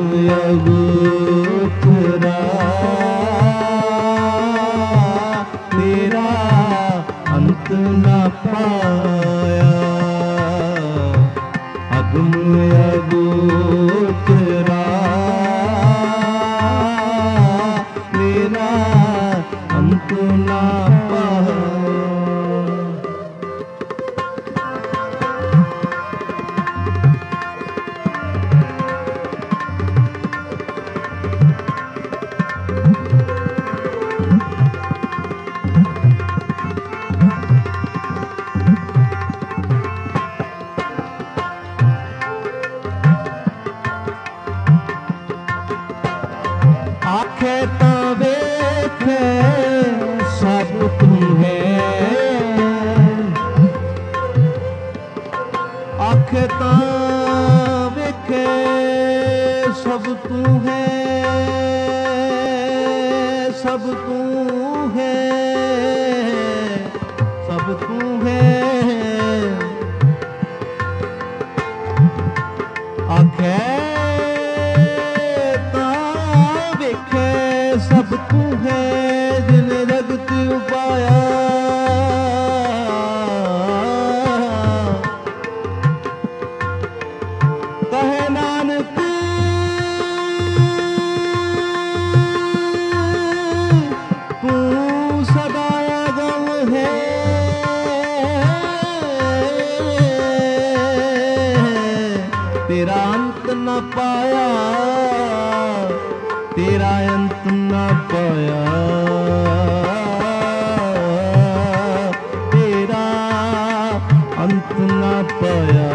अगोचरा तेरा अंत ना पाया, अगम अगोचरा तेरा अंत ना पाया। आखे तो वेखे सब तू है, आखे तो वेखे सब तू है, सब तू है, सब तू है। आखे सब तू है, जिन जगत उपाया, कहे नानक तू सदा अगम है, तेरा अंत न पाया, तेरा अंत न पाया, तेरा अंत न पाया।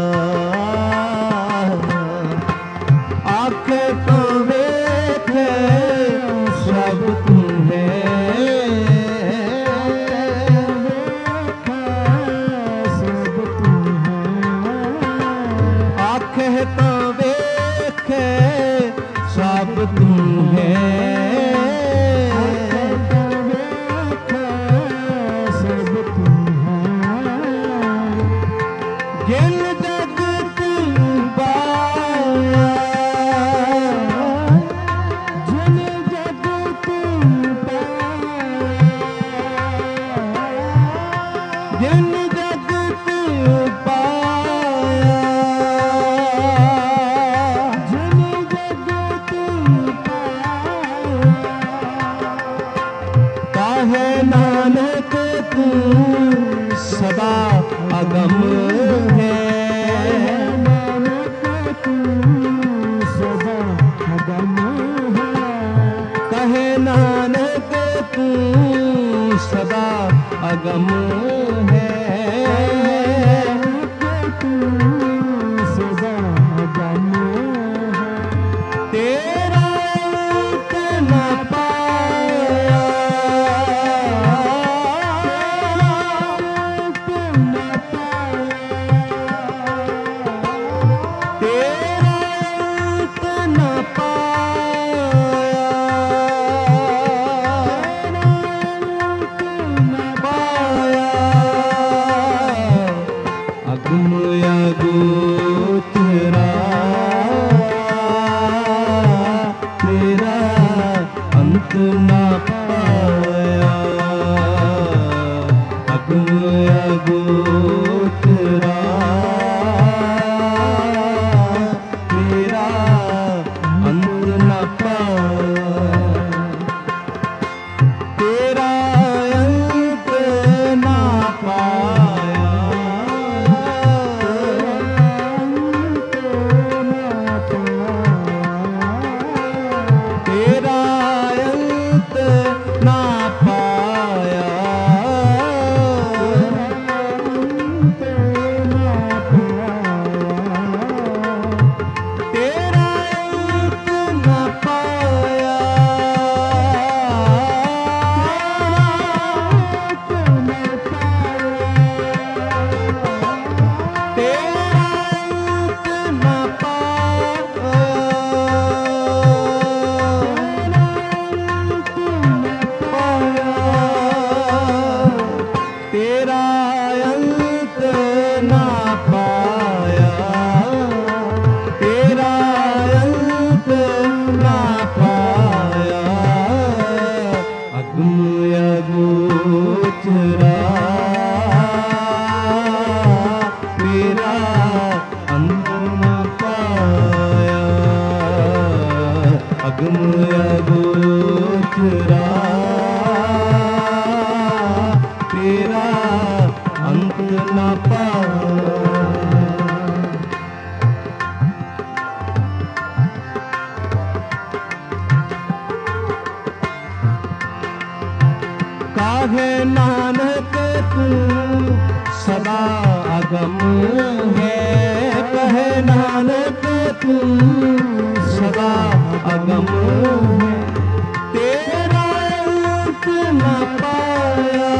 आखे तो वेखे सब तू है, सब तू है। आखे तो वेखे सब तू है, सब तू है। जिन जगत पाया, जिन जगत पाया, जिन जगत पाया, जिन जगत काहे नानक तू सदा अगम है, नानक तू सदा अगम है। कहे नानक तू सदा अगम है, तू सदा अगम है। तेरा अंत न पाया, ਤੇਰਾ ਮੇਰਾ ਅੰਤ ਨਾ ਪਾਇਆ ਅਗਮ ਅਗੋਚਰਾ ਤੇਰਾ ਅੰਤ ਨਾ ਪਾਇਆ काहे नानक तू सदा अगम है कहे नानक तू सदा अगम है तेरा अंत न पाया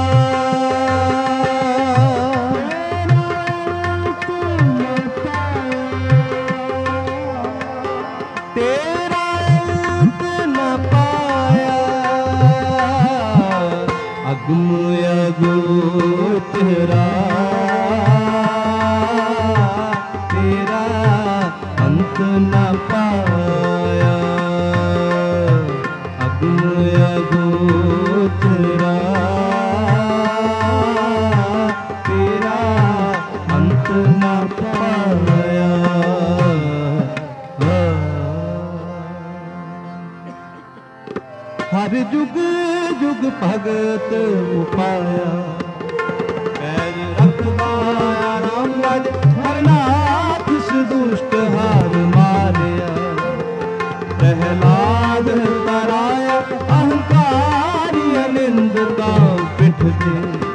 तेरा अंत न पाया अगम अगोचरा तेरा अंत न पाया अगम अगोचरा तेरा अंत न पाया हर जुग जुग भगत उपाया पैर रखवाया राम राज हरनाथ दुष्ट हार मारिया प्रहलाद तराया अहंकारी अनिंदता पिठ दे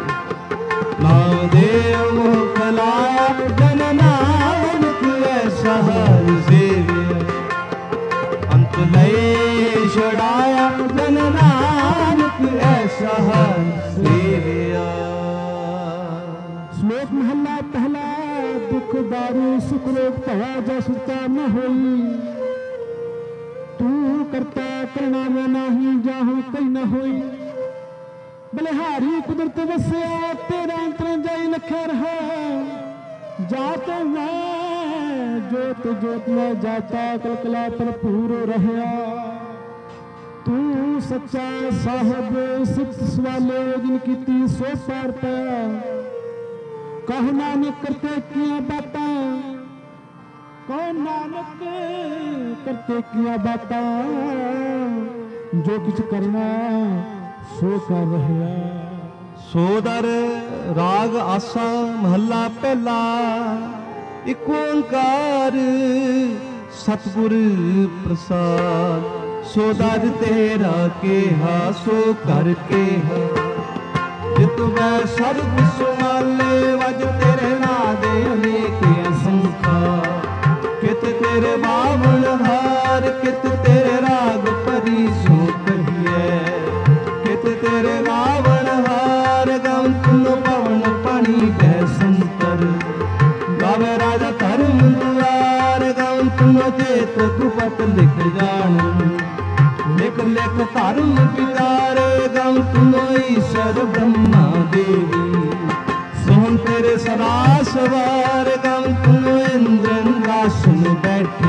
नामदेव खलाया जन नानक ऐसा हर सेविया अंत लय छड़ाया जन नानक ऐसा हर सेविया। श्लोक महला पहला दुख दारू सुख रोग भवा जसुता न होई तू करता करना में नाही जाहु कई न होई बलिहारी कुदरत वसिया तेरा अंतर जाई लखे रहा जात मैं जोत जोत में जाता कलकला भरपूर रहया तू सच्चा साहब सिख सवाले जिनकी ती सो पार पाया कह नानक करते किया बाता कह नानक करते किया बाता जो कुछ करना सो कर रहे सोदर राग आसा महला पहला इक ओंकार सतगुर प्रसाद सोदर तेरा केहा सो कर केहा जित वै सर्ब सुनाले वज तेरे नादे अनेक असंखा कित तेरे बावण हार कित तेरे राग परी सो कहिए कित तेरे रावण हार गम तुम पवन पानी कै संतर गावे राजा धर्म दुआर गम तुम चेत कुपत लिख जान लिख लिख धर्म विचारे गम तुम ईश्वर ब्रह्मा देवी सोहन तेरे सदा सवार गम तुम इंद्र इंद्रासन बैठे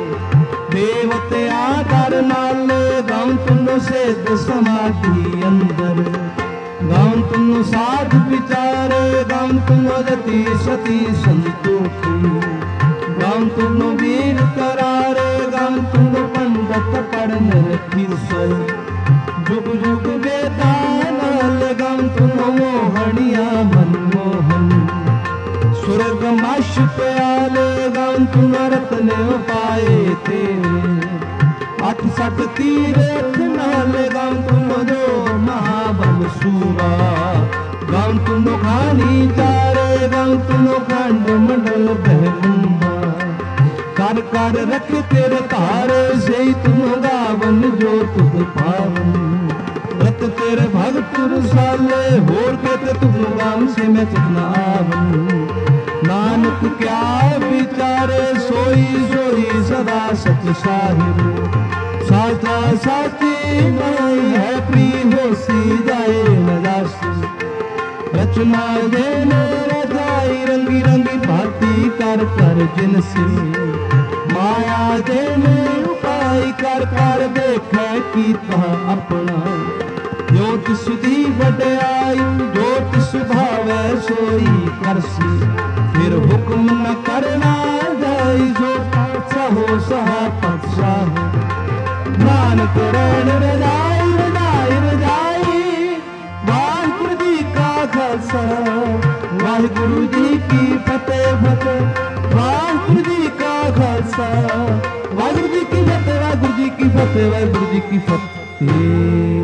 देवते आदर नाल गम तुम सिद्ध समाधि अंदर गम तुम साध विचारे गम तुम रति सती संतोषी गम तुम वीर करारे गम तुम पंडित पढ़न रखीसर जुग जुग वेदान गम तुम मोहनिया मनमोहन स्वर्ग मश प्याले गम तुम रत्न पाए तेरे अठ सठ तीरथ नाल गम तुम जो महाबल सूरा गम तुम खानी चारे गम तुम खंड मंडल बहमुंबा कर कर रख तेरे तारे से तुम गावन जो तुम पावन रत तेरे भगत रसाले होर के तुम गाम से मैं चितना आवन नानक क्या विचारे सोई सोई सदा सच साहिब साचा साची माई है प्री होसी जाए न जासी रचना देने रजाई रंगी रंगी भांति कर कर जिनसी माया देने उपाय कर कर देखे कीता अपना जो ਜੋ ਤਿਸ ਦੀ ਵਡਿਆਈ, ਜੋ ਤਿਸ ਭਾਵੈ ਸੋਈ ਕਰਸੀ, ਫਿਰ ਹੁਕਮ ਨ ਕਰਨਾ ਜਾਈ, ਜੋ ਪਾਤਸ਼ਾਹੋ ਸਹਾ ਪਾਤਸ਼ਾਹ। ਨਾਨਕ ਰੈਣ ਰਜਾਈ ਰਜਾਈ ਰਜਾਈ, ਵਾਹਿਗੁਰੂ ਜੀ ਕਾ ਖਾਲਸਾ ਵਾਹਿਗੁਰੂ ਜੀ ਕੀ ਫਤਿਹ ਫਤਿਹ। ਵਾਹਿਗੁਰੂ ਜੀ ਕਾ ਖਾਲਸਾ ਵਾਹਿਗੁਰੂ ਜੀ ਕੀ ਫਤਿਹ, ਵਾਹਿਗੁਰੂ ਜੀ ਕੀ ਫਤਿਹ, ਵਾਹਿਗੁਰੂ ਜੀ ਕੀ ਫਤਿਹ।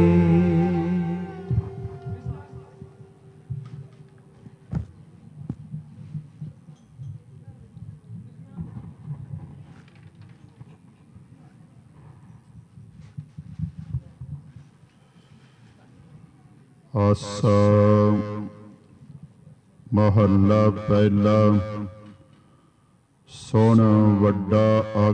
ਆਸਾ ਮਹੱਲਾ ਪਹਿਲਾ। ਸੁਣ ਵੱਡਾ